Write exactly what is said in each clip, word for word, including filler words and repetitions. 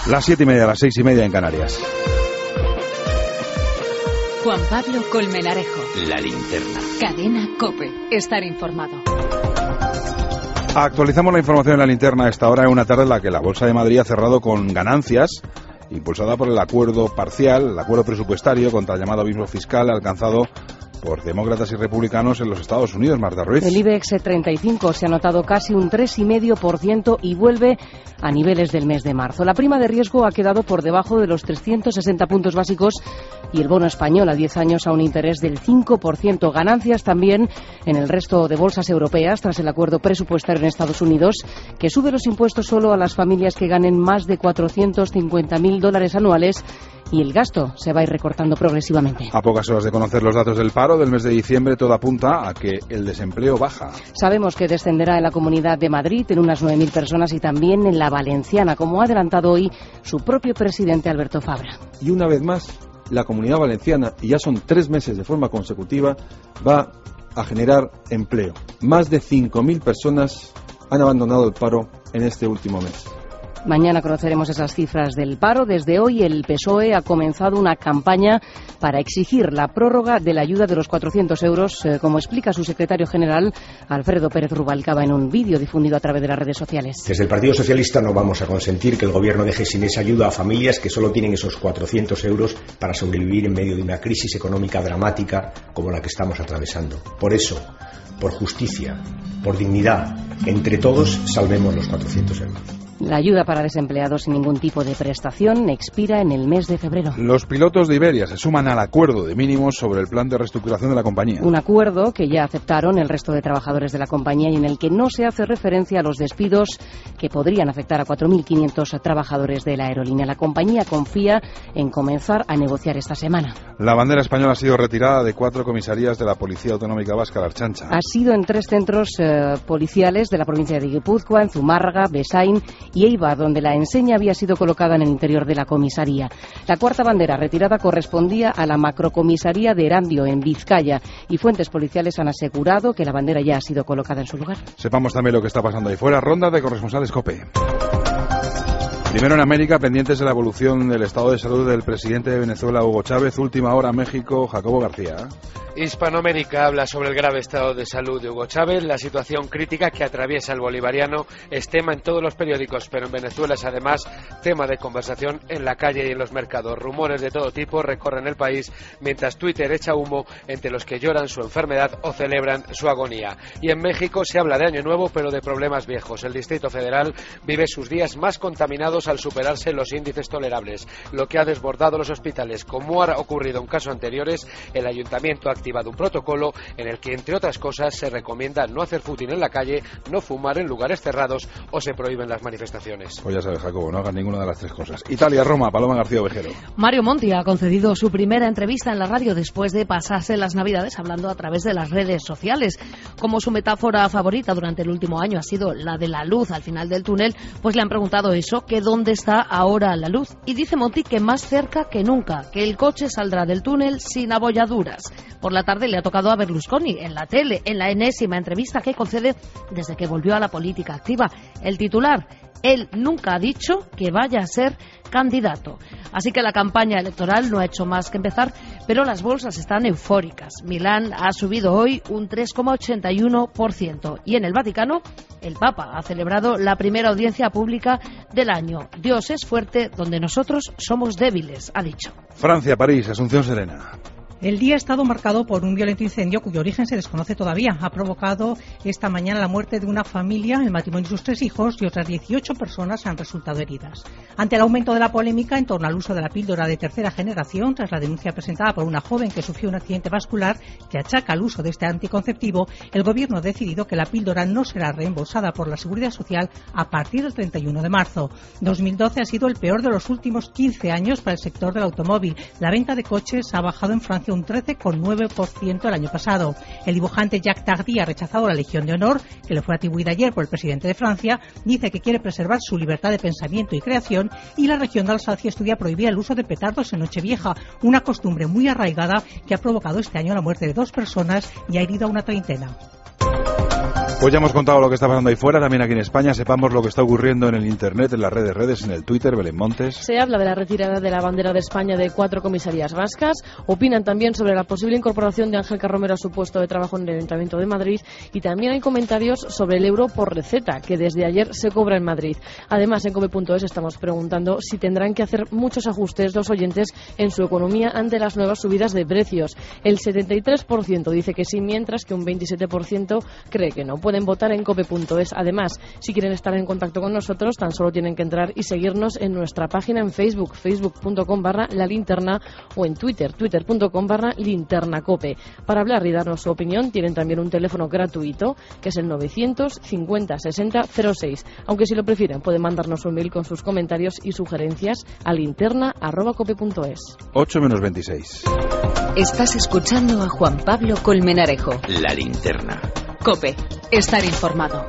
Las siete y media, las seis y media en Canarias. Juan Pablo Colmenarejo. La linterna. Cadena COPE. Estar informado. Actualizamos la información en la linterna a esta hora, en una tarde en la que la Bolsa de Madrid ha cerrado con ganancias, impulsada por el acuerdo parcial, el acuerdo presupuestario contra el llamado abismo fiscal alcanzado por demócratas y republicanos en los Estados Unidos. Marta Ruiz. El IBEX treinta y cinco se ha notado casi un tres coma cinco por ciento y vuelve a niveles del mes de marzo. La prima de riesgo ha quedado por debajo de los trescientos sesenta puntos básicos y el bono español a diez años a un interés del cinco por ciento. Ganancias también en el resto de bolsas europeas tras el acuerdo presupuestario en Estados Unidos, que sube los impuestos solo a las familias que ganen más de cuatrocientos cincuenta mil dólares anuales, y el gasto se va a ir recortando progresivamente. A pocas horas de conocer los datos del paro del mes de diciembre, todo apunta a que el desempleo baja. Sabemos que descenderá en la Comunidad de Madrid en unas nueve mil personas y también en la Valenciana, como ha adelantado hoy su propio presidente Alberto Fabra. Y una vez más, la Comunidad Valenciana, y ya son tres meses de forma consecutiva, va a generar empleo. Más de cinco mil personas han abandonado el paro en este último mes. Mañana conoceremos esas cifras del paro. Desde hoy el P S O E ha comenzado una campaña para exigir la prórroga de la ayuda de los cuatrocientos euros, eh, como explica su secretario general, Alfredo Pérez Rubalcaba, en un vídeo difundido a través de las redes sociales. Desde el Partido Socialista no vamos a consentir que el Gobierno deje sin esa ayuda a familias que solo tienen esos cuatrocientos euros para sobrevivir en medio de una crisis económica dramática como la que estamos atravesando. Por eso, por justicia, por dignidad, entre todos salvemos los cuatrocientos euros. La ayuda para desempleados sin ningún tipo de prestación expira en el mes de febrero. Los pilotos de Iberia se suman al acuerdo de mínimos sobre el plan de reestructuración de la compañía. Un acuerdo que ya aceptaron el resto de trabajadores de la compañía y en el que no se hace referencia a los despidos que podrían afectar a cuatro mil quinientos trabajadores de la aerolínea. La compañía confía en comenzar a negociar esta semana. La bandera española ha sido retirada de cuatro comisarías de la Policía Autonómica Vasca, la Archancha. Ha sido en tres centros eh, policiales de la provincia de Guipúzcoa, en Zumárraga, Besain y Eibar, donde la enseña había sido colocada en el interior de la comisaría. La cuarta bandera retirada correspondía a la macrocomisaría de Erandio, en Vizcaya, y fuentes policiales han asegurado que la bandera ya ha sido colocada en su lugar. Sepamos también lo que está pasando ahí fuera. Ronda de corresponsales COPE. Primero en América, pendientes de la evolución del estado de salud del presidente de Venezuela, Hugo Chávez. Última hora, México, Jacobo García. Hispanoamérica habla sobre el grave estado de salud de Hugo Chávez. La situación crítica que atraviesa el bolivariano es tema en todos los periódicos, pero en Venezuela es además tema de conversación en la calle y en los mercados. Rumores de todo tipo recorren el país, mientras Twitter echa humo entre los que lloran su enfermedad o celebran su agonía. Y en México se habla de Año Nuevo, pero de problemas viejos. El Distrito Federal vive sus días más contaminados al superarse los índices tolerables, lo que ha desbordado los hospitales. Como ha ocurrido en casos anteriores, el Ayuntamiento ha activado un protocolo en el que, entre otras cosas, se recomienda no hacer footing en la calle, no fumar en lugares cerrados o se prohíben las manifestaciones. Pues ya sabes, Jacobo, no hagas ninguna de las tres cosas. Italia, Roma, Paloma García Ovejero. Mario Monti ha concedido su primera entrevista en la radio después de pasarse las Navidades hablando a través de las redes sociales. Como su metáfora favorita durante el último año ha sido la de la luz al final del túnel, pues le han preguntado eso, que dónde está ahora la luz. Y dice Monti que más cerca que nunca, que el coche saldrá del túnel sin abolladuras. Por la tarde le ha tocado a Berlusconi en la tele, en la enésima entrevista que concede desde que volvió a la política activa. El titular: él nunca ha dicho que vaya a ser candidato. Así que la campaña electoral no ha hecho más que empezar, pero las bolsas están eufóricas. Milán ha subido hoy un tres coma ochenta y uno por ciento y en el Vaticano el Papa ha celebrado la primera audiencia pública del año. Dios es fuerte donde nosotros somos débiles, ha dicho. Francia, París, Asunción Serena. El día ha estado marcado por un violento incendio cuyo origen se desconoce todavía. Ha provocado esta mañana la muerte de una familia, el matrimonio y sus tres hijos, y otras dieciocho personas han resultado heridas. Ante el aumento de la polémica en torno al uso de la píldora de tercera generación, tras la denuncia presentada por una joven que sufrió un accidente vascular que achaca al uso de este anticonceptivo, el Gobierno ha decidido que la píldora no será reembolsada por la Seguridad Social a partir del treinta y uno de marzo. dos mil doce ha sido el peor de los últimos quince años para el sector del automóvil. La venta de coches ha bajado en Francia un trece coma nueve por ciento el año pasado. El dibujante Jacques Tardy ha rechazado la Legión de Honor, que le fue atribuida ayer por el presidente de Francia. Dice que quiere preservar su libertad de pensamiento y creación, y la región de Alsacia estudia prohibir el uso de petardos en Nochevieja, una costumbre muy arraigada que ha provocado este año la muerte de dos personas y ha herido a una treintena. Pues ya hemos contado lo que está pasando ahí fuera, también aquí en España. Sepamos lo que está ocurriendo en el Internet, en las redes, redes, en el Twitter. Belén Montes. Se habla de la retirada de la bandera de España de cuatro comisarías vascas. Opinan también sobre la posible incorporación de Ángel Carromero a su puesto de trabajo en el Ayuntamiento de Madrid. Y también hay comentarios sobre el euro por receta, que desde ayer se cobra en Madrid. Además, en cope punto es estamos preguntando si tendrán que hacer muchos ajustes los oyentes en su economía ante las nuevas subidas de precios. El setenta y tres por ciento dice que sí, mientras que un veintisiete por ciento cree que no. Pueden votar en cope punto es. Además, si quieren estar en contacto con nosotros, tan solo tienen que entrar y seguirnos en nuestra página en Facebook, facebook punto com barra la linterna, o en Twitter, twitter punto com barra linternacope. Para hablar y darnos su opinión, tienen también un teléfono gratuito, que es el novecientos cincuenta sesenta cero seis. Aunque si lo prefieren, pueden mandarnos un mail con sus comentarios y sugerencias a linterna arroba cope punto es. ocho menos veintiséis. Estás escuchando a Juan Pablo Colmenarejo. La linterna. COPE. Estar informado.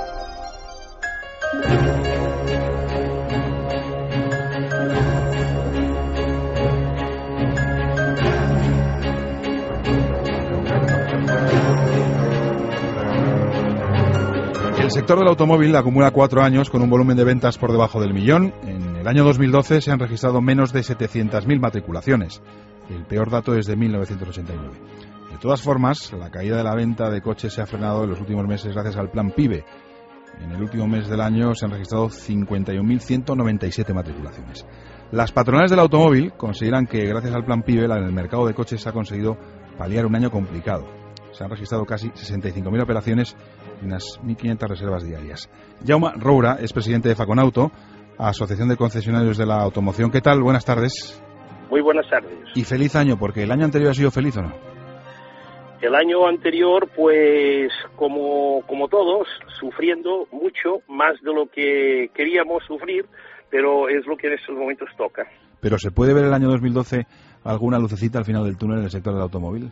El sector del automóvil acumula cuatro años con un volumen de ventas por debajo del millón. En el año dos mil doce se han registrado menos de setecientas mil matriculaciones, el peor dato desde mil novecientos ochenta y nueve. De todas formas, la caída de la venta de coches se ha frenado en los últimos meses gracias al Plan PIBE. En el último mes del año se han registrado cincuenta y un mil ciento noventa y siete matriculaciones. Las patronales del automóvil consideran que gracias al Plan PIBE en el mercado de coches se ha conseguido paliar un año complicado. Se han registrado casi sesenta y cinco mil operaciones y unas mil quinientas reservas diarias. Jaume Roura es presidente de Faconauto, Asociación de Concesionarios de la Automoción. ¿Qué tal? Buenas tardes. Muy buenas tardes. Y feliz año, porque el año anterior ha sido feliz, ¿o no? El año anterior, pues, como, como todos, sufriendo mucho, más de lo que queríamos sufrir, pero es lo que en estos momentos toca. ¿Pero se puede ver el año dos mil doce alguna lucecita al final del túnel en el sector del automóvil?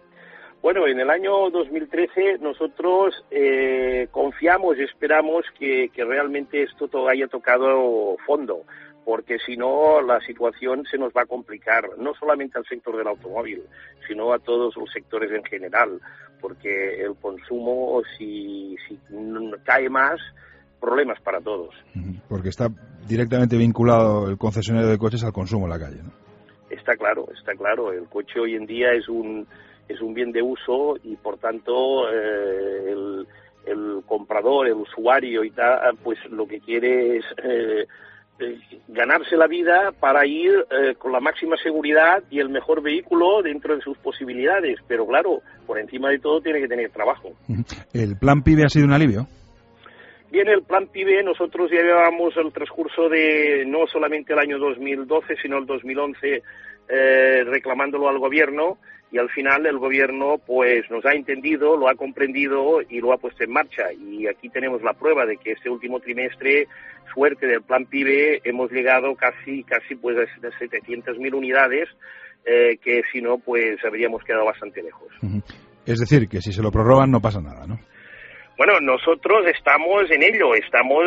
Bueno, en el año dos mil trece nosotros eh, confiamos y esperamos que, que realmente esto to- haya tocado fondo, porque si no la situación se nos va a complicar, no solamente al sector del automóvil, sino a todos los sectores en general, porque el consumo, si, si cae más, problemas para todos. Porque está directamente vinculado el concesionario de coches al consumo en la calle, ¿no? Está claro, está claro. El coche hoy en día es un es un bien de uso y, por tanto, eh, el, el comprador, el usuario y tal, pues lo que quiere es eh, eh, ganarse la vida para ir eh, con la máxima seguridad y el mejor vehículo dentro de sus posibilidades. Pero, claro, por encima de todo tiene que tener trabajo. ¿El Plan PIBE ha sido un alivio? Bien, el Plan PIBE, nosotros ya llevábamos el transcurso de no solamente el año dos mil doce, sino el dos mil once eh, reclamándolo al Gobierno, y al final el Gobierno pues nos ha entendido, lo ha comprendido y lo ha puesto en marcha. Y aquí tenemos la prueba de que este último trimestre, suerte del Plan PIBE, hemos llegado casi casi pues a setecientas mil unidades, eh, que si no pues habríamos quedado bastante lejos. Es decir, que si se lo prorrogan no pasa nada, ¿no? Bueno, nosotros estamos en ello, estamos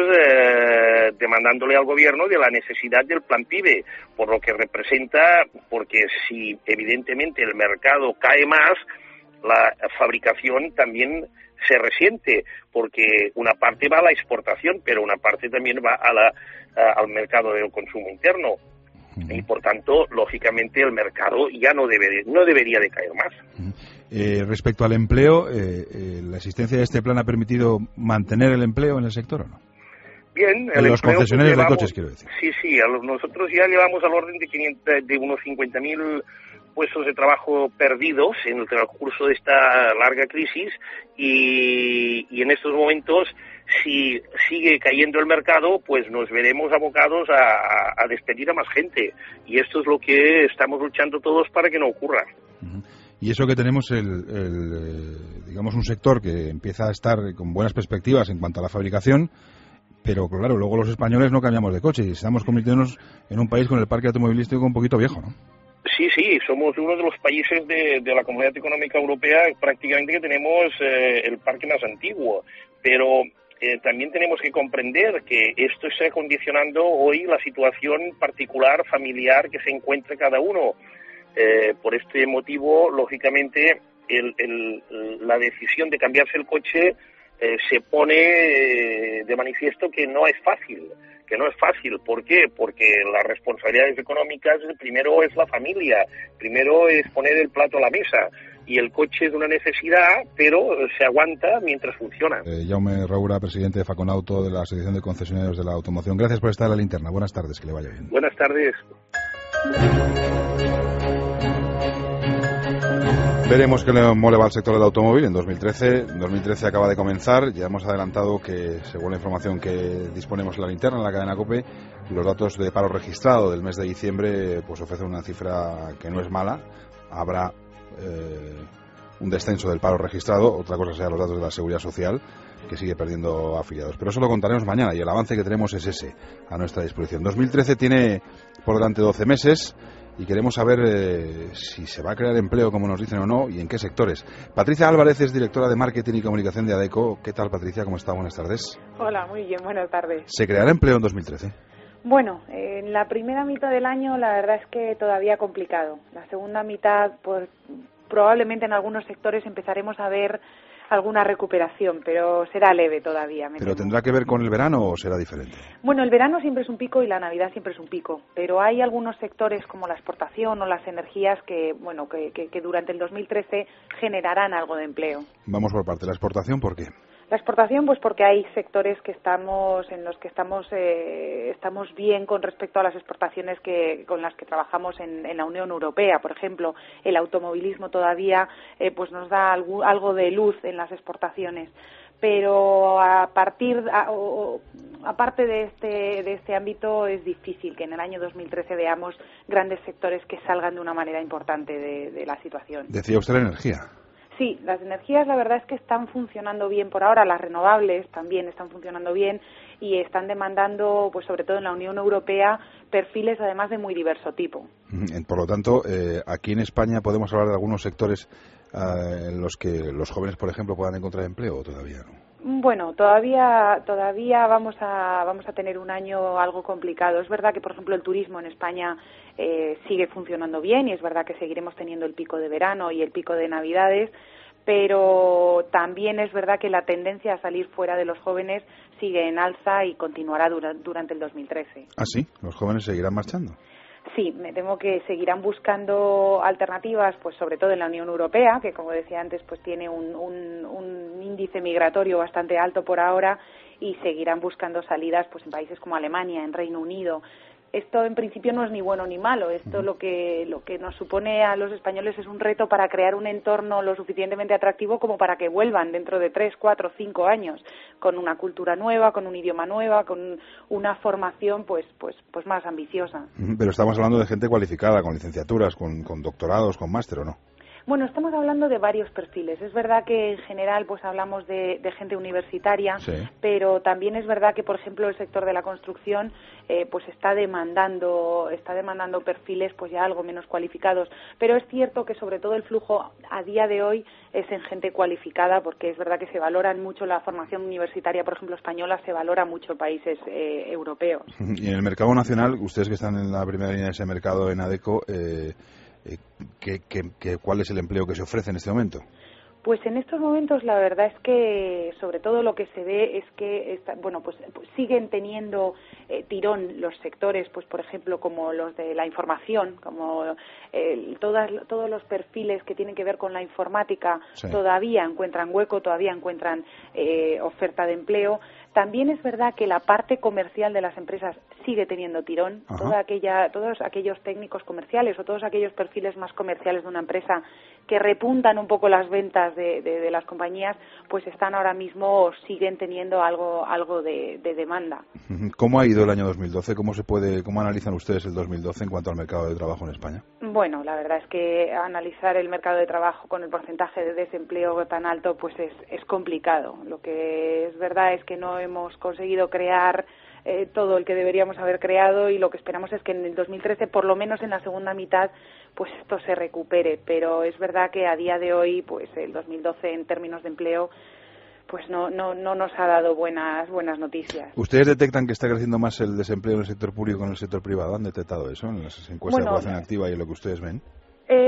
eh, demandándole al Gobierno de la necesidad del Plan PIBE, por lo que representa, porque si evidentemente el mercado cae más, la fabricación también se resiente, porque una parte va a la exportación, pero una parte también va a la, a, al mercado del consumo interno. Y por tanto, lógicamente, el mercado ya no debe, no debería de caer más. Eh, respecto al empleo, eh, eh, ¿la existencia de este plan ha permitido mantener el empleo en el sector o no? Bien, el en los empleo, concesionarios pues, llevamos, de coches, quiero decir. Sí, sí, a los, nosotros ya llevamos al orden de, quinientos, de unos cincuenta mil puestos de trabajo perdidos en el transcurso de esta larga crisis y, y en estos momentos, si sigue cayendo el mercado, pues nos veremos abocados a, a despedir a más gente. Y esto es lo que estamos luchando todos para que no ocurra. Uh-huh. Y eso que tenemos, el, el, digamos, un sector que empieza a estar con buenas perspectivas en cuanto a la fabricación, pero claro, luego los españoles no cambiamos de coche y estamos convirtiéndonos en un país con el parque automovilístico un poquito viejo, ¿no? Sí, sí, somos uno de los países de, de la Comunidad Económica Europea prácticamente que tenemos eh, el parque más antiguo, pero eh, también tenemos que comprender que esto está condicionando hoy la situación particular, familiar que se encuentra cada uno. Eh, por este motivo, lógicamente, el, el, la decisión de cambiarse el coche eh, se pone eh, de manifiesto que no es fácil. que no es fácil. ¿Por qué? Porque las responsabilidades económicas primero es la familia, primero es poner el plato a la mesa, y el coche es una necesidad, pero se aguanta mientras funciona. Eh, Jaume Roura, presidente de Faconauto, de la Asociación de Concesionarios de la Automoción. Gracias por estar en la linterna. Buenas tardes, que le vaya bien. Buenas tardes. Veremos cómo le va al sector del automóvil en dos mil trece. dos mil trece acaba de comenzar. Ya hemos adelantado que, según la información que disponemos en la linterna, en la cadena COPE, los datos de paro registrado del mes de diciembre pues ofrecen una cifra que no es mala. Habrá eh, un descenso del paro registrado. Otra cosa serán los datos de la Seguridad Social, que sigue perdiendo afiliados. Pero eso lo contaremos mañana, y el avance que tenemos es ese, a nuestra disposición. dos mil trece tiene por delante doce meses. Y queremos saber eh, si se va a crear empleo, como nos dicen o no, y en qué sectores. Patricia Álvarez es directora de Marketing y Comunicación de ADECO. ¿Qué tal, Patricia? ¿Cómo está? Buenas tardes. Hola, muy bien, buenas tardes. ¿Se creará empleo en dos mil trece? Bueno, eh, en la primera mitad del año la verdad es que todavía complicado. La segunda mitad, pues probablemente en algunos sectores empezaremos a ver alguna recuperación, pero será leve todavía. ¿Pero tendrá que ver con el verano o será diferente? Bueno, el verano siempre es un pico y la Navidad siempre es un pico, pero hay algunos sectores como la exportación o las energías que, bueno, que, que, que durante el dos mil trece generarán algo de empleo. Vamos por parte. ¿La exportación por qué? La exportación, pues porque hay sectores que estamos en los que estamos eh, estamos bien con respecto a las exportaciones que con las que trabajamos en, en la Unión Europea. Por ejemplo, el automovilismo todavía eh, pues nos da algo, algo de luz en las exportaciones. Pero a partir a, o, aparte de este de este ámbito es difícil que en el año dos mil trece veamos grandes sectores que salgan de una manera importante de, de la situación. Decía usted la energía. Sí, las energías la verdad es que están funcionando bien por ahora, las renovables también están funcionando bien y están demandando, pues sobre todo en la Unión Europea, perfiles además de muy diverso tipo. Por lo tanto, eh, aquí en España podemos hablar de algunos sectores eh, en los que los jóvenes, por ejemplo, puedan encontrar empleo, ¿o todavía no? Bueno, todavía todavía vamos a vamos a tener un año algo complicado. Es verdad que, por ejemplo, el turismo en España eh, sigue funcionando bien y es verdad que seguiremos teniendo el pico de verano y el pico de Navidades, pero también es verdad que la tendencia a salir fuera de los jóvenes sigue en alza y continuará dura, durante el dos mil trece. ¿Ah, sí? ¿Los jóvenes seguirán marchando? Sí, me temo que seguirán buscando alternativas, pues sobre todo en la Unión Europea, que como decía antes, pues tiene un, un, un índice migratorio bastante alto por ahora, y seguirán buscando salidas pues en países como Alemania, en Reino Unido. Esto en principio no es ni bueno ni malo. Esto lo que lo que nos supone a los españoles es un reto para crear un entorno lo suficientemente atractivo como para que vuelvan dentro de tres, cuatro, cinco años con una cultura nueva, con un idioma nueva, con una formación pues pues pues más ambiciosa. Pero estamos hablando de gente cualificada, con licenciaturas, con, con doctorados, con máster, ¿o no? Bueno, estamos hablando de varios perfiles. Es verdad que en general pues hablamos de, de gente universitaria, sí, pero también es verdad que, por ejemplo, el sector de la construcción eh, pues está demandando está demandando perfiles pues ya algo menos cualificados. Pero es cierto que sobre todo el flujo a día de hoy es en gente cualificada, porque es verdad que se valora mucho la formación universitaria, por ejemplo, española, se valora mucho en países eh, europeos. Y en el mercado nacional, ustedes que están en la primera línea de ese mercado en ADECO, eh, ¿Qué, qué, qué, ¿cuál es el empleo que se ofrece en este momento? Pues en estos momentos la verdad es que sobre todo lo que se ve es que está, bueno pues, pues siguen teniendo eh, tirón los sectores, pues por ejemplo como los de la información, como eh, todas todos los perfiles que tienen que ver con la informática, sí, todavía encuentran hueco, todavía encuentran eh, oferta de empleo. También es verdad que la parte comercial de las empresas sigue teniendo tirón. Toda aquella, todos aquellos técnicos comerciales o todos aquellos perfiles más comerciales de una empresa que repuntan un poco las ventas de, de, de las compañías, pues están ahora mismo o siguen teniendo algo algo de, de demanda. ¿Cómo ha ido el año dos mil doce? ¿Cómo se puede, cómo analizan ustedes el dos mil doce en cuanto al mercado de trabajo en España? Bueno, la verdad es que analizar el mercado de trabajo con el porcentaje de desempleo tan alto pues es, es complicado. Lo que es verdad es que no hemos conseguido crear eh, todo el que deberíamos haber creado, y lo que esperamos es que en el dos mil trece, por lo menos en la segunda mitad, pues esto se recupere. Pero es verdad que a día de hoy, pues el dos mil doce en términos de empleo, pues no no no nos ha dado buenas buenas noticias. ¿Ustedes detectan que está creciendo más el desempleo en el sector público que en el sector privado? ¿Han detectado eso en las encuestas bueno, de población activa y en lo que ustedes ven? Eh,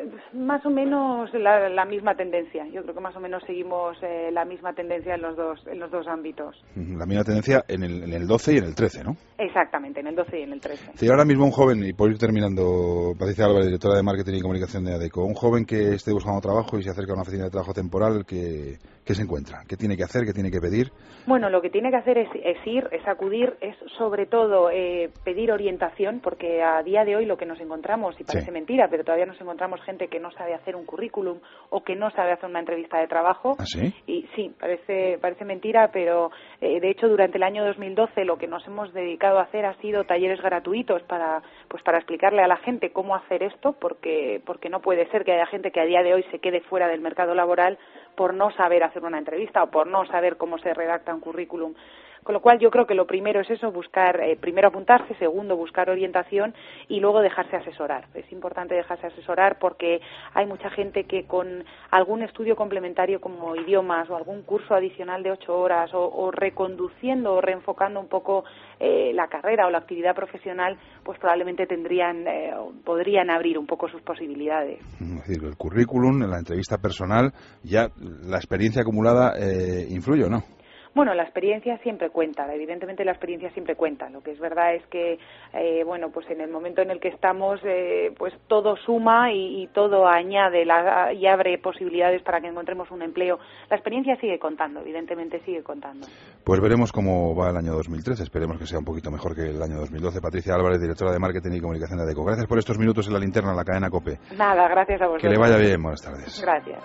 más o menos la, la misma tendencia. Yo creo que más o menos seguimos eh, la misma tendencia en los dos en los dos ámbitos. La misma tendencia en el, en el doce y en el trece, ¿no? Exactamente, en el doce y en el trece. Si ahora mismo un joven, y por ir terminando, Patricia Álvarez, directora de Marketing y Comunicación de ADECO, un joven que esté buscando trabajo y se acerca a una oficina de trabajo temporal, ¿qué, qué se encuentra? ¿Qué tiene que hacer? ¿Qué tiene que pedir? Bueno, lo que tiene que hacer es, es ir, es acudir, es sobre todo eh, pedir orientación, porque a día de hoy lo que nos encontramos, y parece sí. mentira, pero todavía nos encontramos gente que no sabe hacer un currículum o que no sabe hacer una entrevista de trabajo. ¿Ah, sí? Y sí, parece parece mentira, pero eh, de hecho durante el año dos mil doce lo que nos hemos dedicado a hacer ha sido talleres gratuitos para pues para explicarle a la gente cómo hacer esto, porque porque no puede ser que haya gente que a día de hoy se quede fuera del mercado laboral por no saber hacer una entrevista o por no saber cómo se redacta un currículum. Con lo cual yo creo que lo primero es eso, buscar, eh, primero apuntarse, segundo buscar orientación y luego dejarse asesorar. Es importante dejarse asesorar porque hay mucha gente que con algún estudio complementario como idiomas o algún curso adicional de ocho horas o, o reconduciendo o reenfocando un poco eh, la carrera o la actividad profesional, pues probablemente tendrían, eh, podrían abrir un poco sus posibilidades. Es decir, el currículum, la entrevista personal, ya la experiencia acumulada eh, influye o no. Bueno, la experiencia siempre cuenta, evidentemente la experiencia siempre cuenta. Lo que es verdad es que, eh, bueno, pues en el momento en el que estamos, eh, pues todo suma y, y todo añade la, y abre posibilidades para que encontremos un empleo. La experiencia sigue contando, evidentemente sigue contando. Pues veremos cómo va el año dos mil trece, esperemos que sea un poquito mejor que el año dos mil doce. Patricia Álvarez, directora de Marketing y Comunicación de ADECO. Gracias por estos minutos en la linterna, en la cadena COPE. Nada, gracias a vosotros. Que le vaya bien, buenas tardes. Gracias.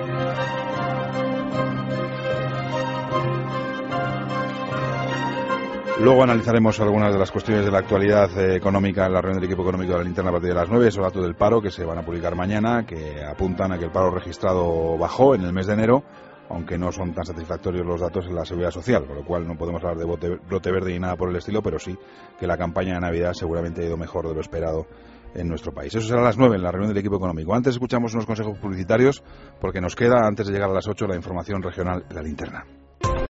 Luego analizaremos algunas de las cuestiones de la actualidad eh, económica en la reunión del equipo económico de la linterna a partir de las nueve, esos datos del paro que se van a publicar mañana, que apuntan a que el paro registrado bajó en el mes de enero, aunque no son tan satisfactorios los datos en la seguridad social, con lo cual no podemos hablar de brote, brote verde ni nada por el estilo, pero sí que la campaña de Navidad seguramente ha ido mejor de lo esperado en nuestro país. Eso será a las nueve en la reunión del equipo económico. Antes escuchamos unos consejos publicitarios porque nos queda, antes de llegar a las ocho, la información regional en la linterna.